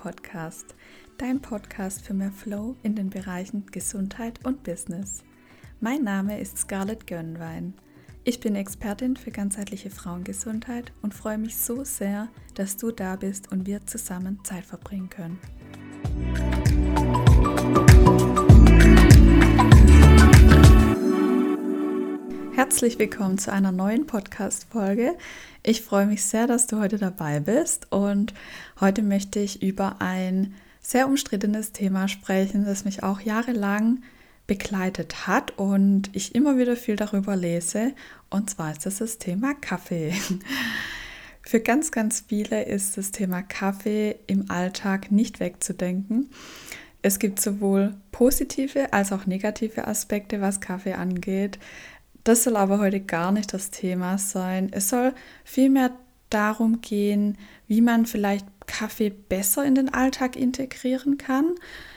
Podcast, dein Podcast für mehr Flow in den Bereichen Gesundheit und Business. Mein Name ist Scarlett Gönnwein. Ich bin Expertin für ganzheitliche Frauengesundheit und freue mich so sehr, dass du da bist und wir zusammen Zeit verbringen können. Herzlich willkommen zu einer neuen Podcast-Folge. Ich freue mich sehr, dass du heute dabei bist und heute möchte ich über ein sehr umstrittenes Thema sprechen, das mich auch jahrelang begleitet hat und ich immer wieder viel darüber lese, und zwar ist das Thema Kaffee. Für ganz, ganz viele ist das Thema Kaffee im Alltag nicht wegzudenken. Es gibt sowohl positive als auch negative Aspekte, was Kaffee angeht. Das soll aber heute gar nicht das Thema sein. Es soll vielmehr darum gehen, wie man vielleicht Kaffee besser in den Alltag integrieren kann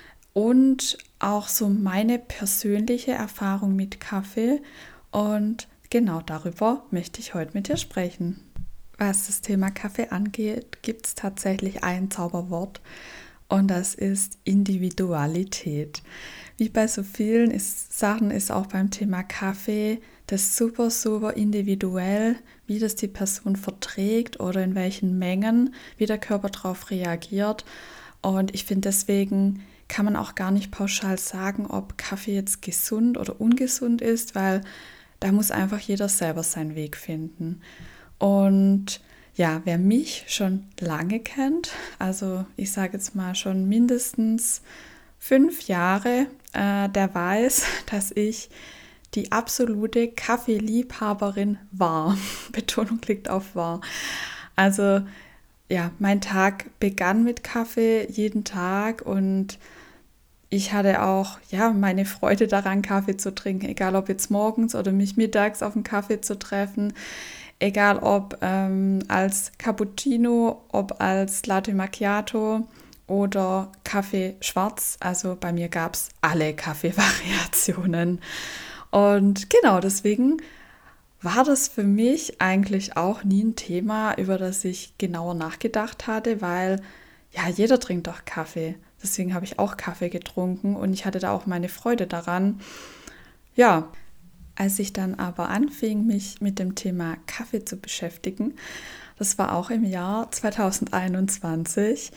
und auch so meine persönliche Erfahrung mit Kaffee. Und genau darüber möchte ich heute mit dir sprechen. Was das Thema Kaffee angeht, gibt es tatsächlich ein Zauberwort und das ist Individualität. Wie bei so vielen Sachen ist auch beim Thema Kaffee das super, super individuell, wie das die Person verträgt oder in welchen Mengen, wie der Körper darauf reagiert. Und ich finde, deswegen kann man auch gar nicht pauschal sagen, ob Kaffee jetzt gesund oder ungesund ist, weil da muss einfach jeder selber seinen Weg finden. Und ja, wer mich schon lange kennt, also ich sage jetzt mal schon mindestens 5 Jahre, der weiß, dass ich die absolute Kaffeeliebhaberin war. Betonung liegt auf war. Also ja, mein Tag begann mit Kaffee jeden Tag und ich hatte auch meine Freude daran, Kaffee zu trinken, egal ob jetzt morgens oder mich mittags auf einen Kaffee zu treffen, egal ob als Cappuccino, ob als Latte Macchiato oder Kaffee schwarz. Also bei mir gab es alle Kaffeevariationen. Und genau deswegen war das für mich eigentlich auch nie ein Thema, über das ich genauer nachgedacht hatte, weil ja, jeder trinkt doch Kaffee. Deswegen habe ich auch Kaffee getrunken und ich hatte da auch meine Freude daran. Ja, als ich dann aber anfing, mich mit dem Thema Kaffee zu beschäftigen, das war auch im Jahr 2021,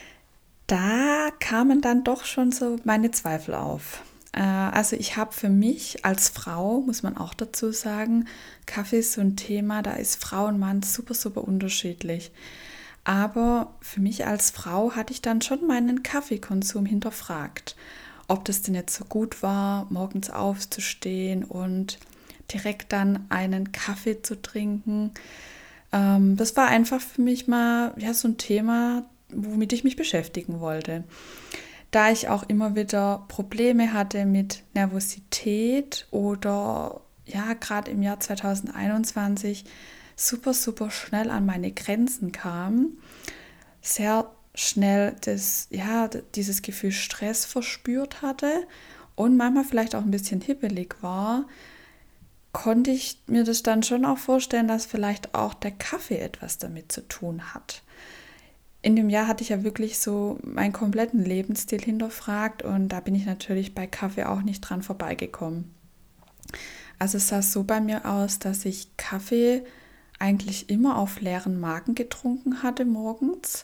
da kamen dann doch schon so meine Zweifel auf. Also ich habe für mich als Frau, muss man auch dazu sagen, Kaffee ist so ein Thema, da ist Frau und Mann super, super unterschiedlich. Aber für mich als Frau hatte ich dann schon meinen Kaffeekonsum hinterfragt. Ob das denn jetzt so gut war, morgens aufzustehen und direkt dann einen Kaffee zu trinken. Das war einfach für mich mal so ein Thema, womit ich mich beschäftigen wollte. Da ich auch immer wieder Probleme hatte mit Nervosität oder gerade im Jahr 2021 super, super schnell an meine Grenzen kam, sehr schnell dieses Gefühl Stress verspürt hatte und manchmal vielleicht auch ein bisschen hibbelig war, konnte ich mir das dann schon auch vorstellen, dass vielleicht auch der Kaffee etwas damit zu tun hat. In dem Jahr hatte ich ja wirklich so meinen kompletten Lebensstil hinterfragt und da bin ich natürlich bei Kaffee auch nicht dran vorbeigekommen. Also es sah so bei mir aus, dass ich Kaffee eigentlich immer auf leeren Magen getrunken hatte morgens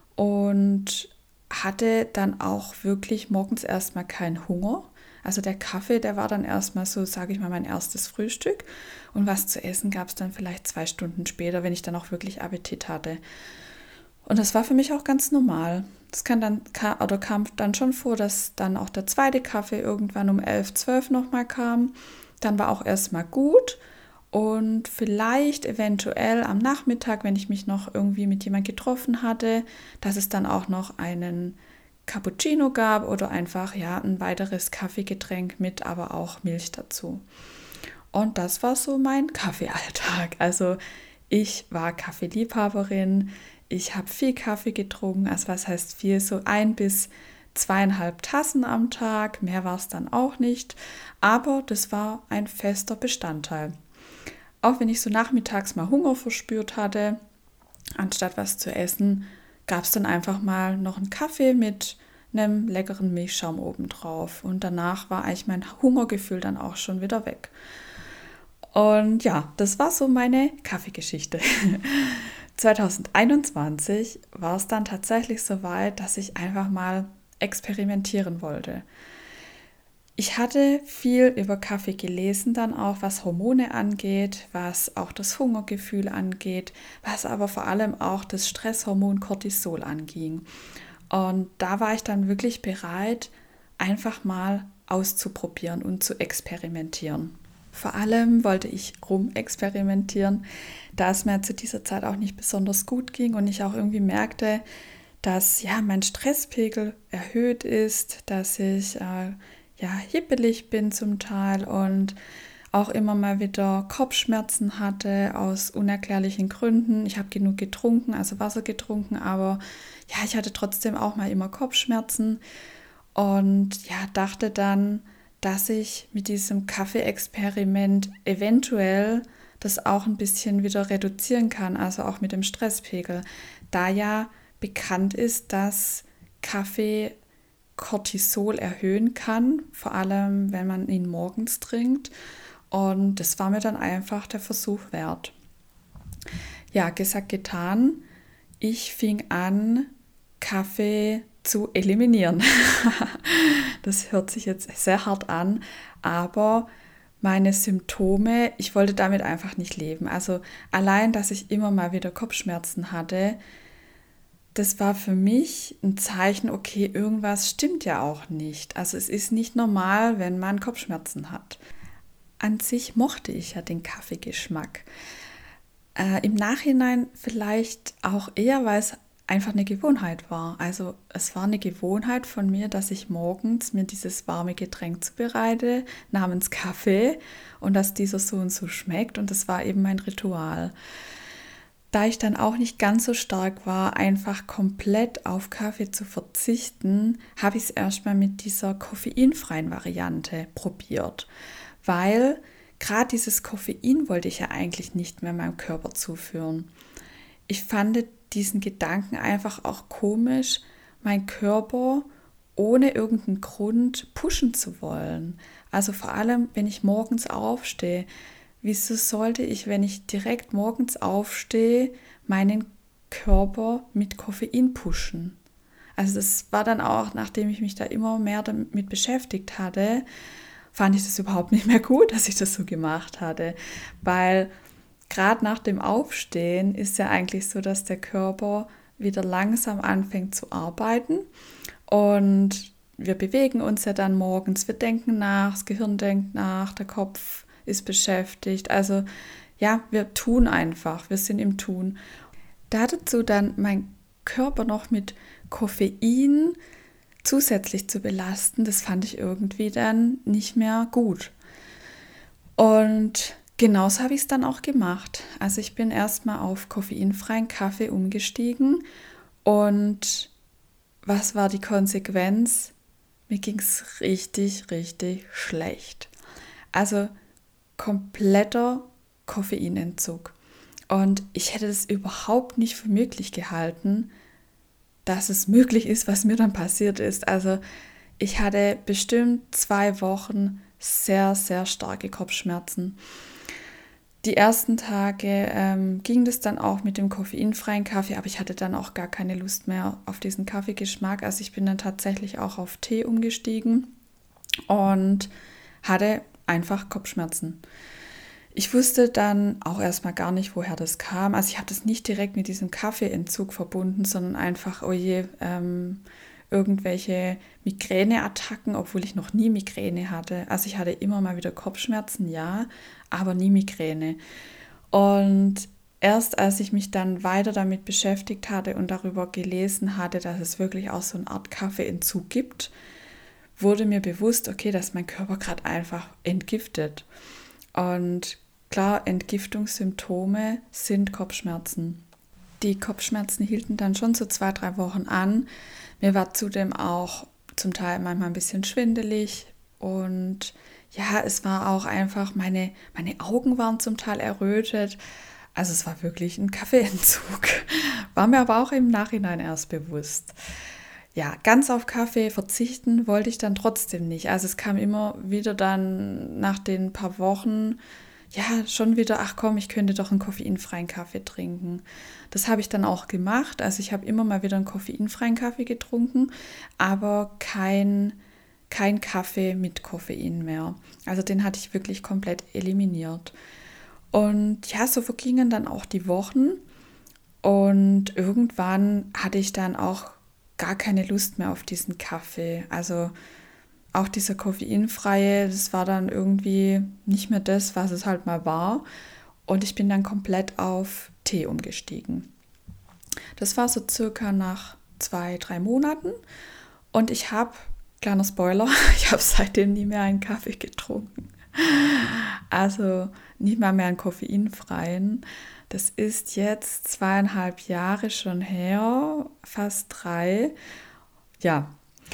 und hatte dann auch wirklich morgens erstmal keinen Hunger. Also der Kaffee, der war dann erstmal so, sage ich mal, mein erstes Frühstück und was zu essen gab es dann vielleicht 2 Stunden später, wenn ich dann auch wirklich Appetit hatte. Und das war für mich auch ganz normal. Das kam dann schon vor, dass dann auch der zweite Kaffee irgendwann um 11, 12 nochmal kam. Dann war auch erstmal gut und vielleicht eventuell am Nachmittag, wenn ich mich noch irgendwie mit jemand getroffen hatte, dass es dann auch noch einen Cappuccino gab oder einfach ein weiteres Kaffeegetränk mit, aber auch Milch dazu. Und das war so mein Kaffeealltag. Also ich war Kaffeeliebhaberin. Ich habe viel Kaffee getrunken, also was heißt viel, so 1 bis 2,5 Tassen am Tag, mehr war es dann auch nicht, aber das war ein fester Bestandteil. Auch wenn ich so nachmittags mal Hunger verspürt hatte, anstatt was zu essen, gab es dann einfach mal noch einen Kaffee mit einem leckeren Milchschaum obendrauf. Und danach war eigentlich mein Hungergefühl dann auch schon wieder weg. Und ja, das war so meine Kaffeegeschichte. 2021 war es dann tatsächlich so weit, dass ich einfach mal experimentieren wollte. Ich hatte viel über Kaffee gelesen, dann auch was Hormone angeht, was auch das Hungergefühl angeht, was aber vor allem auch das Stresshormon Cortisol anging. Und da war ich dann wirklich bereit, einfach mal auszuprobieren und zu experimentieren. Vor allem wollte ich rumexperimentieren, da es mir zu dieser Zeit auch nicht besonders gut ging und ich auch irgendwie merkte, dass ja mein Stresspegel erhöht ist, dass ich hibbelig bin zum Teil und auch immer mal wieder Kopfschmerzen hatte aus unerklärlichen Gründen. Ich habe genug getrunken, also Wasser getrunken, aber ja, ich hatte trotzdem auch mal immer Kopfschmerzen und ja, dachte dann, dass ich mit diesem Kaffee-Experiment eventuell das auch ein bisschen wieder reduzieren kann, also auch mit dem Stresspegel, da ja bekannt ist, dass Kaffee Cortisol erhöhen kann, vor allem wenn man ihn morgens trinkt. Und das war mir dann einfach der Versuch wert. Ja, gesagt, getan. Ich fing an, Kaffee zu eliminieren. Das hört sich jetzt sehr hart an, aber meine Symptome, ich wollte damit einfach nicht leben. Also allein, dass ich immer mal wieder Kopfschmerzen hatte, das war für mich ein Zeichen, okay, irgendwas stimmt ja auch nicht. Also es ist nicht normal, wenn man Kopfschmerzen hat. An sich mochte ich ja den Kaffeegeschmack. Im Nachhinein vielleicht auch eher, weil es einfach eine Gewohnheit war. Also es war eine Gewohnheit von mir, dass ich morgens mir dieses warme Getränk zubereite, namens Kaffee, und dass dieser so und so schmeckt. Und das war eben mein Ritual. Da ich dann auch nicht ganz so stark war, einfach komplett auf Kaffee zu verzichten, habe ich es erstmal mit dieser koffeinfreien Variante probiert, weil gerade dieses Koffein wollte ich ja eigentlich nicht mehr meinem Körper zuführen. Ich fand diesen Gedanken einfach auch komisch, meinen Körper ohne irgendeinen Grund pushen zu wollen. Also vor allem, wenn ich morgens aufstehe. Wieso sollte ich, wenn ich direkt morgens aufstehe, meinen Körper mit Koffein pushen? Also das war dann auch, nachdem ich mich da immer mehr damit beschäftigt hatte, fand ich das überhaupt nicht mehr gut, dass ich das so gemacht hatte. Weil gerade nach dem Aufstehen ist ja eigentlich so, dass der Körper wieder langsam anfängt zu arbeiten und wir bewegen uns ja dann morgens, wir denken nach, das Gehirn denkt nach, der Kopf ist beschäftigt. Also ja, wir tun einfach, wir sind im Tun. Dazu dann mein Körper noch mit Koffein zusätzlich zu belasten, das fand ich irgendwie dann nicht mehr gut. Und genauso habe ich es dann auch gemacht. Also ich bin erstmal auf koffeinfreien Kaffee umgestiegen und was war die Konsequenz? Mir ging es richtig, richtig schlecht. Also kompletter Koffeinentzug. Und ich hätte es überhaupt nicht für möglich gehalten, dass es möglich ist, was mir dann passiert ist. Also ich hatte bestimmt 2 Wochen sehr, sehr starke Kopfschmerzen. Die ersten Tage ging das dann auch mit dem koffeinfreien Kaffee, aber ich hatte dann auch gar keine Lust mehr auf diesen Kaffeegeschmack. Also ich bin dann tatsächlich auch auf Tee umgestiegen und hatte einfach Kopfschmerzen. Ich wusste dann auch erstmal gar nicht, woher das kam. Also ich habe das nicht direkt mit diesem Kaffeeentzug verbunden, sondern einfach, oh je, irgendwelche Migräneattacken, obwohl ich noch nie Migräne hatte. Also ich hatte immer mal wieder Kopfschmerzen, ja, aber nie Migräne. Und erst als ich mich dann weiter damit beschäftigt hatte und darüber gelesen hatte, dass es wirklich auch so eine Art Kaffeeentzug gibt, wurde mir bewusst, okay, dass mein Körper gerade einfach entgiftet. Und klar, Entgiftungssymptome sind Kopfschmerzen. Die Kopfschmerzen hielten dann schon so 2, 3 Wochen an. Mir war zudem auch zum Teil manchmal ein bisschen schwindelig und ja, es war auch einfach, meine Augen waren zum Teil errötet. Also es war wirklich ein Kaffeeentzug. War mir aber auch im Nachhinein erst bewusst. Ja, ganz auf Kaffee verzichten wollte ich dann trotzdem nicht. Also es kam immer wieder dann nach den paar Wochen, ja, schon wieder, ach komm, ich könnte doch einen koffeinfreien Kaffee trinken. Das habe ich dann auch gemacht. Also ich habe immer mal wieder einen koffeinfreien Kaffee getrunken, aber kein Kaffee mit Koffein mehr. Also den hatte ich wirklich komplett eliminiert. Und ja, so vergingen dann auch die Wochen und irgendwann hatte ich dann auch gar keine Lust mehr auf diesen Kaffee. Also auch dieser koffeinfreie, das war dann irgendwie nicht mehr das, was es halt mal war. Und ich bin dann komplett auf Tee umgestiegen. Das war so circa nach 2, 3 Monaten. Und ich habe, kleiner Spoiler, ich habe seitdem nie mehr einen Kaffee getrunken. Also nicht mal mehr einen koffeinfreien. Das ist jetzt 2,5 Jahre schon her, fast 3. Ja,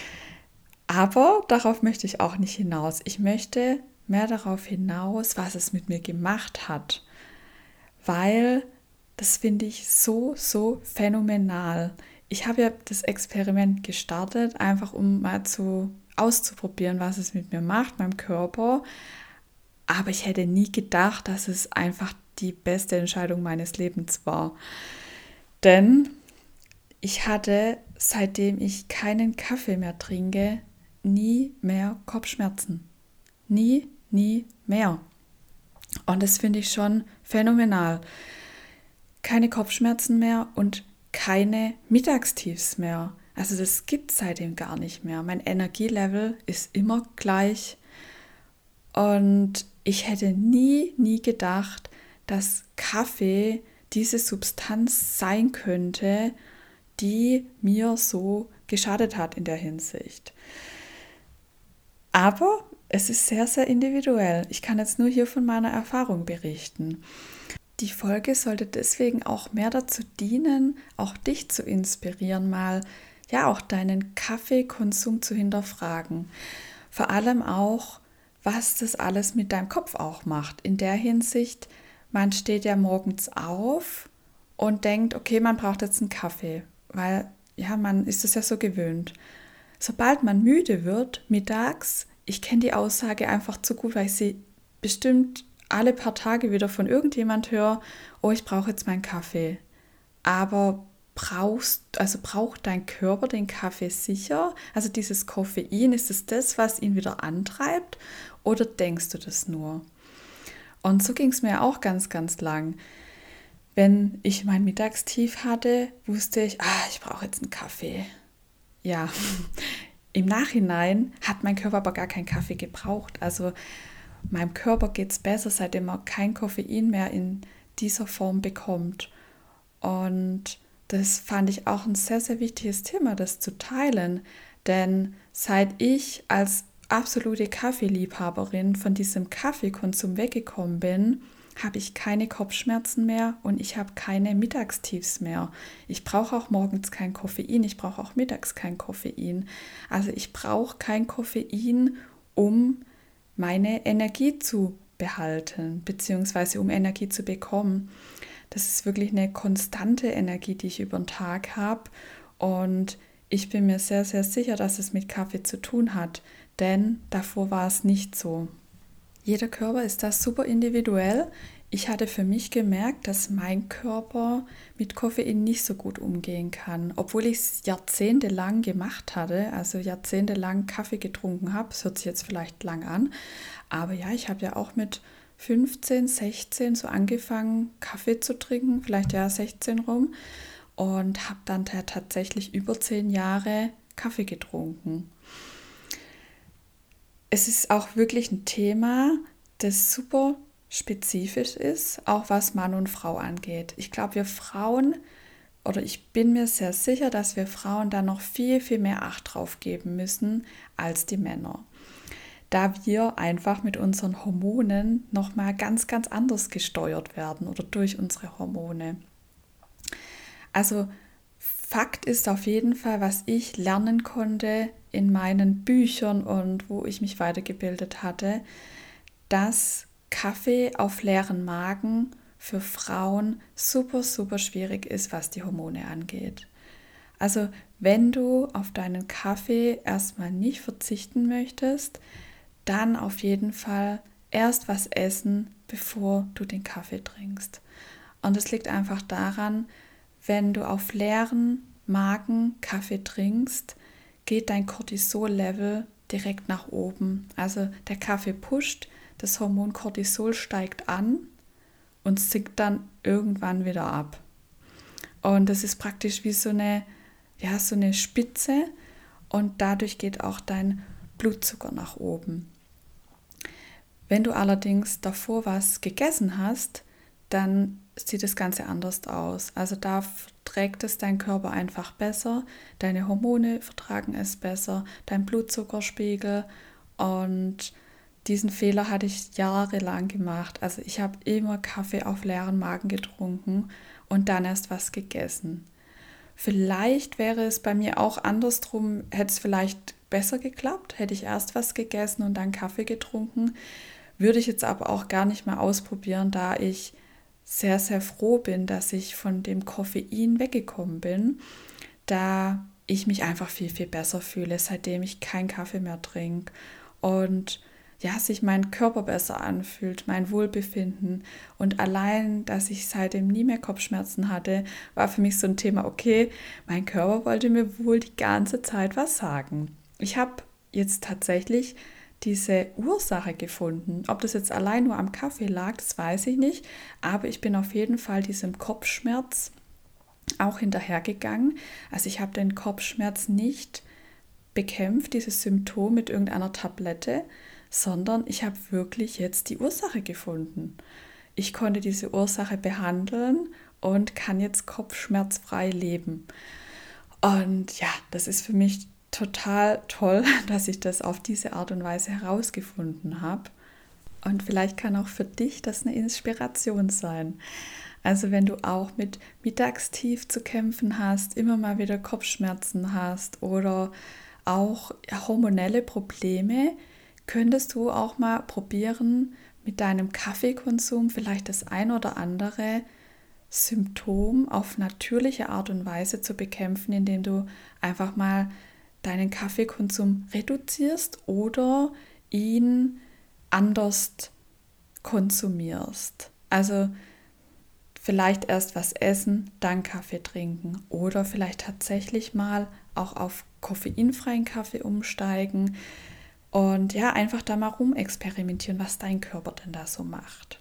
aber darauf möchte ich auch nicht hinaus. Ich möchte mehr darauf hinaus, was es mit mir gemacht hat, weil das finde ich so phänomenal. Ich habe ja das Experiment gestartet, einfach um mal auszuprobieren, was es mit mir macht, meinem Körper. Aber ich hätte nie gedacht, dass es einfach die beste Entscheidung meines Lebens war. Denn ich hatte, seitdem ich keinen Kaffee mehr trinke, nie mehr Kopfschmerzen. Nie mehr. Und das finde ich schon phänomenal. Keine Kopfschmerzen mehr und keine Mittagstiefs mehr. Also das gibt es seitdem gar nicht mehr. Mein Energielevel ist immer gleich. Und ich hätte nie gedacht, dass Kaffee diese Substanz sein könnte, die mir so geschadet hat in der Hinsicht. Aber es ist sehr individuell. Ich kann jetzt nur hier von meiner Erfahrung berichten. Die Folge sollte deswegen auch mehr dazu dienen, auch dich zu inspirieren, mal ja auch deinen Kaffeekonsum zu hinterfragen. Vor allem auch, was das alles mit deinem Kopf auch macht. In der Hinsicht, man steht ja morgens auf und denkt, okay, man braucht jetzt einen Kaffee, weil ja, man ist es ja so gewöhnt. Sobald man müde wird, mittags, ich kenne die Aussage einfach zu gut, weil ich sie bestimmt alle paar Tage wieder von irgendjemand höre, oh, ich brauche jetzt meinen Kaffee. Aber braucht dein Körper den Kaffee sicher? Also dieses Koffein, ist es das, was ihn wieder antreibt? Oder denkst du das nur? Und so ging es mir auch ganz lang. Wenn ich mein Mittagstief hatte, wusste ich, ich brauche jetzt einen Kaffee. Ja, im Nachhinein hat mein Körper aber gar keinen Kaffee gebraucht. Also meinem Körper geht es besser, seitdem er kein Koffein mehr in dieser Form bekommt. Und das fand ich auch ein sehr wichtiges Thema, das zu teilen. Denn seit ich als absolute Kaffeeliebhaberin von diesem Kaffeekonsum weggekommen bin, habe ich keine Kopfschmerzen mehr und ich habe keine Mittagstiefs mehr. Ich brauche auch morgens kein Koffein, ich brauche auch mittags kein Koffein. Also ich brauche kein Koffein, um meine Energie zu behalten, beziehungsweise um Energie zu bekommen. Das ist wirklich eine konstante Energie, die ich über den Tag habe. Und ich bin mir sehr sicher, dass es mit Kaffee zu tun hat, denn davor war es nicht so. Jeder Körper ist da super individuell. Ich hatte für mich gemerkt, dass mein Körper mit Koffein nicht so gut umgehen kann, obwohl ich es jahrzehntelang gemacht hatte, also jahrzehntelang Kaffee getrunken habe. Das hört sich jetzt vielleicht lang an, aber ja, ich habe ja auch mit 15, 16 so angefangen, Kaffee zu trinken, vielleicht ja 16 rum, und habe dann tatsächlich über 10 Jahre Kaffee getrunken. Es ist auch wirklich ein Thema, das super spezifisch ist, auch was Mann und Frau angeht. Ich glaube, wir Frauen, oder ich bin mir sehr sicher, dass wir Frauen da noch viel mehr Acht drauf geben müssen als die Männer. Da wir einfach mit unseren Hormonen nochmal ganz anders gesteuert werden oder durch unsere Hormone. Also Fakt ist auf jeden Fall, was ich lernen konnte in meinen Büchern und wo ich mich weitergebildet hatte, dass Kaffee auf leeren Magen für Frauen super, super schwierig ist, was die Hormone angeht. Also wenn du auf deinen Kaffee erstmal nicht verzichten möchtest, dann auf jeden Fall erst was essen, bevor du den Kaffee trinkst. Und es liegt einfach daran, wenn du auf leeren Magen Kaffee trinkst, geht dein Cortisol-Level direkt nach oben. Also der Kaffee pusht, das Hormon Cortisol steigt an und sinkt dann irgendwann wieder ab. Und das ist praktisch wie so eine Spitze und dadurch geht auch dein Blutzucker nach oben. Wenn du allerdings davor was gegessen hast, dann sieht das Ganze anders aus. Also da verträgt es dein Körper einfach besser, deine Hormone vertragen es besser, dein Blutzuckerspiegel, und diesen Fehler hatte ich jahrelang gemacht. Also ich habe immer Kaffee auf leeren Magen getrunken und dann erst was gegessen. Vielleicht wäre es bei mir auch andersrum, hätte es vielleicht besser geklappt, hätte ich erst was gegessen und dann Kaffee getrunken. Würde ich jetzt aber auch gar nicht mehr ausprobieren, da ich sehr, sehr froh bin, dass ich von dem Koffein weggekommen bin, da ich mich einfach viel, viel besser fühle, seitdem ich keinen Kaffee mehr trinke und ja, sich mein Körper besser anfühlt, mein Wohlbefinden, und allein, dass ich seitdem nie mehr Kopfschmerzen hatte, war für mich so ein Thema, okay, mein Körper wollte mir wohl die ganze Zeit was sagen. Ich habe jetzt tatsächlich diese Ursache gefunden. Ob das jetzt allein nur am Kaffee lag, das weiß ich nicht, aber ich bin auf jeden Fall diesem Kopfschmerz auch hinterhergegangen. Also ich habe den Kopfschmerz nicht bekämpft, dieses Symptom mit irgendeiner Tablette, sondern ich habe wirklich jetzt die Ursache gefunden. Ich konnte diese Ursache behandeln und kann jetzt kopfschmerzfrei leben. Und ja, das ist für mich total toll, dass ich das auf diese Art und Weise herausgefunden habe. Und vielleicht kann auch für dich das eine Inspiration sein. Also wenn du auch mit Mittagstief zu kämpfen hast, immer mal wieder Kopfschmerzen hast oder auch hormonelle Probleme, könntest du auch mal probieren, mit deinem Kaffeekonsum vielleicht das ein oder andere Symptom auf natürliche Art und Weise zu bekämpfen, indem du einfach mal deinen Kaffeekonsum reduzierst oder ihn anders konsumierst. Also vielleicht erst was essen, dann Kaffee trinken oder vielleicht tatsächlich mal auch auf koffeinfreien Kaffee umsteigen und ja, einfach da mal rumexperimentieren, was dein Körper denn da so macht.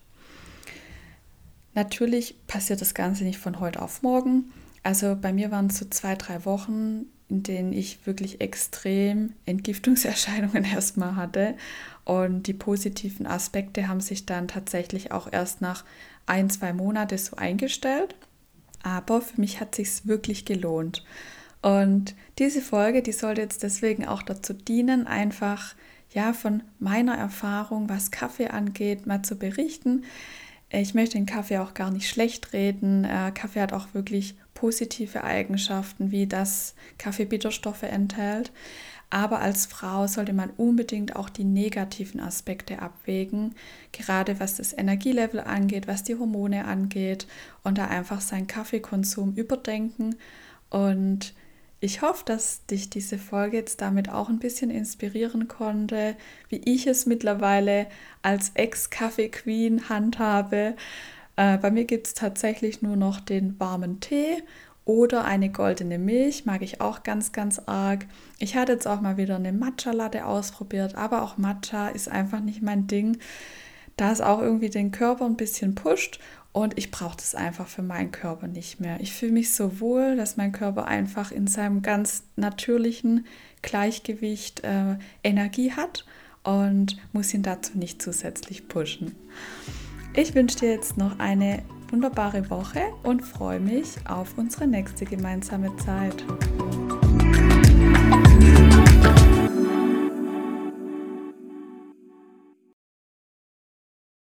Natürlich passiert das Ganze nicht von heute auf morgen. Also bei mir waren es so 2-3 Wochen, in denen ich wirklich extrem Entgiftungserscheinungen erstmal hatte. Und die positiven Aspekte haben sich dann tatsächlich auch erst nach 1-2 Monaten so eingestellt. Aber für mich hat es sich wirklich gelohnt. Und diese Folge, die sollte jetzt deswegen auch dazu dienen, einfach ja von meiner Erfahrung, was Kaffee angeht, mal zu berichten. Ich möchte den Kaffee auch gar nicht schlecht reden. Kaffee hat auch wirklich positive Eigenschaften, wie dass Kaffee Bitterstoffe enthält. Aber als Frau sollte man unbedingt auch die negativen Aspekte abwägen, gerade was das Energielevel angeht, was die Hormone angeht, und da einfach seinen Kaffeekonsum überdenken. Und ich hoffe, dass dich diese Folge jetzt damit auch ein bisschen inspirieren konnte, wie ich es mittlerweile als Ex-Kaffee-Queen handhabe. Bei mir gibt es tatsächlich nur noch den warmen Tee oder eine goldene Milch, mag ich auch ganz, ganz arg. Ich hatte jetzt auch mal wieder eine Matcha-Latte ausprobiert, aber auch Matcha ist einfach nicht mein Ding, da es auch irgendwie den Körper ein bisschen pusht. Und ich brauche das einfach für meinen Körper nicht mehr. Ich fühle mich so wohl, dass mein Körper einfach in seinem ganz natürlichen Gleichgewicht Energie hat und muss ihn dazu nicht zusätzlich pushen. Ich wünsche dir jetzt noch eine wunderbare Woche und freue mich auf unsere nächste gemeinsame Zeit.